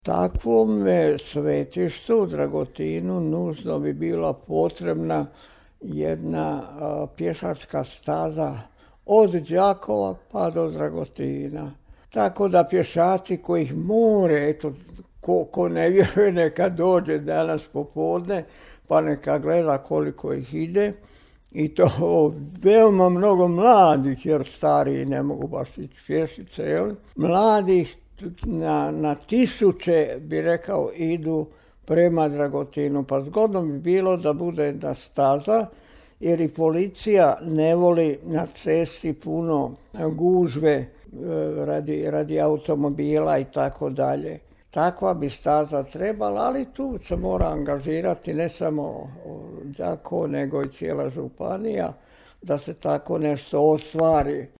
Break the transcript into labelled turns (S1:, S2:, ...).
S1: Takvome svetištu, Dragotinu, nužno bi bila potrebna jedna pješačka staza od Đakova pa do Dragotina. Tako da pješaci kojih more, eto, ko ne vjeruje neka dođe danas popodne, pa neka gleda koliko ih ide. I to veoma mnogo mladih, jer stariji ne mogu baš ići pješice, jel? Mladih na tisuće, bi rekao, idu prema Dragotinu. Pa zgodno bi bilo da bude jedna staza, jer i policija ne voli na cesti puno gužve radi automobila i tako dalje. Takva bi staza trebala, ali tu se mora angažirati ne samo Đakovo, nego i cijela županija da se tako nešto ostvari.